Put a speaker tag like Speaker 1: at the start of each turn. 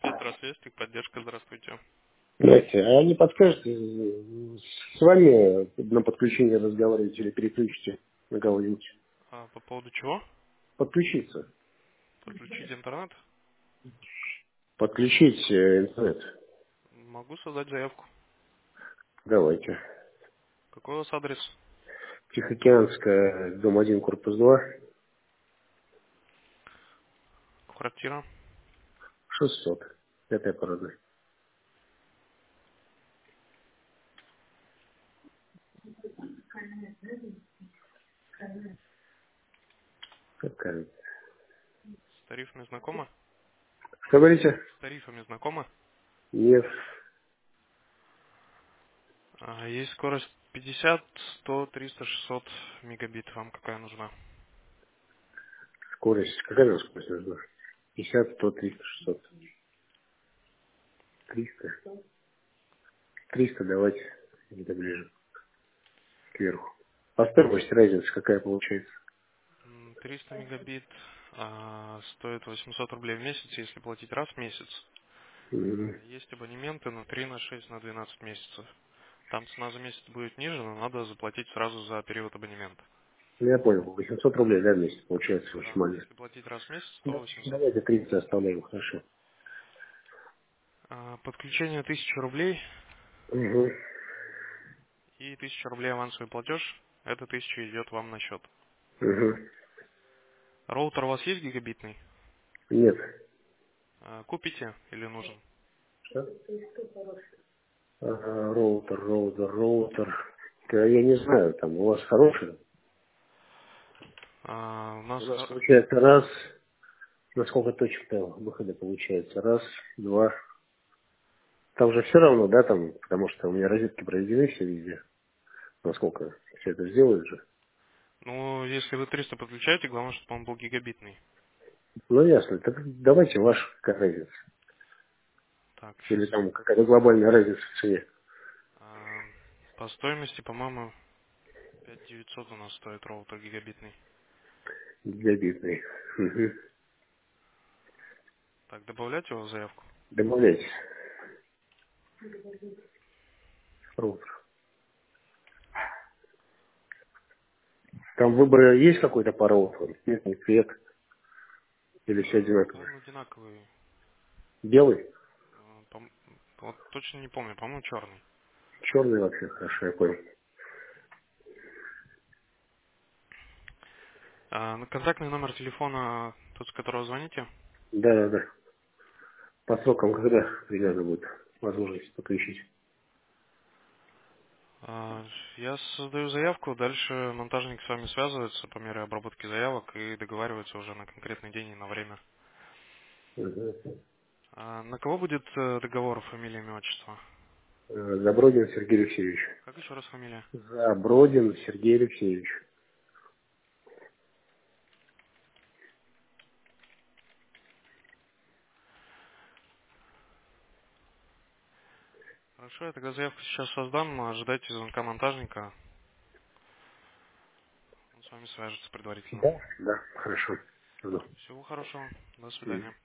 Speaker 1: Здравствуйте, техподдержка, здравствуйте.
Speaker 2: Здрасте. А не подскажете, с вами на подключение разговаривать или переключите на кого-нибудь?
Speaker 1: По поводу чего?
Speaker 2: Подключиться.
Speaker 1: Подключить интернет?
Speaker 2: Подключить интернет.
Speaker 1: Могу создать заявку.
Speaker 2: Давайте.
Speaker 1: Какой у вас адрес?
Speaker 2: Тихоокеанская, дом 1, корпус 2,
Speaker 1: Квартира?
Speaker 2: 600. Пятая парадная. Какая?
Speaker 1: С тарифами знакомы?
Speaker 2: Что говорите?
Speaker 1: С тарифами знакомы?
Speaker 2: Нет.
Speaker 1: Есть скорость 50, 100, 300, 600 мегабит. Вам какая нужна?
Speaker 2: Скорость. Какая нам скорость нужна? 50, 100, 300, 600. 300. 300 давайте. Где-то ближе. Кверху. По стоимости разница какая получается?
Speaker 1: 300 мегабит стоит 800 рублей в месяц, если платить раз в месяц.
Speaker 2: Мгм.
Speaker 1: Есть абонементы на 3, на 6, на 12 месяцев. Там цена за месяц будет ниже, но надо заплатить сразу за период абонемента.
Speaker 2: Ну, я понял, 800 рублей, да, в месяц получается
Speaker 1: Да,
Speaker 2: максимально.
Speaker 1: если платить раз в месяц, то
Speaker 2: Да,
Speaker 1: 800.
Speaker 2: давайте 30 оставляем, хорошо.
Speaker 1: Подключение 1000 рублей
Speaker 2: Угу,
Speaker 1: и 1000 рублей авансовый платеж. Это 1000 идет вам на счет.
Speaker 2: угу.
Speaker 1: Роутер у вас есть гигабитный?
Speaker 2: Нет.
Speaker 1: Купите или нужен?
Speaker 2: Что? Роутер. Да, я не знаю, там у вас хороший.
Speaker 1: У нас
Speaker 2: У нас получается раз, на сколько точек-то выхода получается? Раз, два. Там же все равно, да, там, потому что у меня розетки проведены все везде. Насколько все это сделают же.
Speaker 1: ну, если вы 300 подключаете, главное, чтобы он был гигабитный.
Speaker 2: Ну, ясно. Так давайте ваш, какая разница.
Speaker 1: Так,
Speaker 2: Или
Speaker 1: сейчас.
Speaker 2: там какая-то глобальная разница в цене.
Speaker 1: По стоимости, по-моему, 5900 у нас стоит роутер гигабитный.
Speaker 2: Гигабитный. Угу.
Speaker 1: Так, добавлять его в заявку?
Speaker 2: Добавляйте. Роутер. Там выбор есть какой-то по роутеру? Нет, не цвет. Или все одинаково?
Speaker 1: По-моему, одинаковый.
Speaker 2: Белый?
Speaker 1: Вот точно не помню, по-моему, черный.
Speaker 2: Черный вообще, хорошо, я понял.
Speaker 1: Контактный номер телефона, тот, с которого звоните.
Speaker 2: Да. По срокам когда примерно будет возможность подключить?
Speaker 1: Я создаю заявку, дальше монтажник с вами связывается по мере обработки заявок и договаривается уже на конкретный день и на время.
Speaker 2: Угу.
Speaker 1: На кого будет договор, фамилия, имя, отчество?
Speaker 2: Забродин Сергей Алексеевич.
Speaker 1: Как еще раз фамилия?
Speaker 2: Забродин Сергей Алексеевич.
Speaker 1: Хорошо, я тогда заявку сейчас создам, ожидайте звонка монтажника, он с вами свяжется предварительно.
Speaker 2: Да, хорошо. Жду.
Speaker 1: Всего хорошего, до
Speaker 2: Мгм.
Speaker 1: свидания.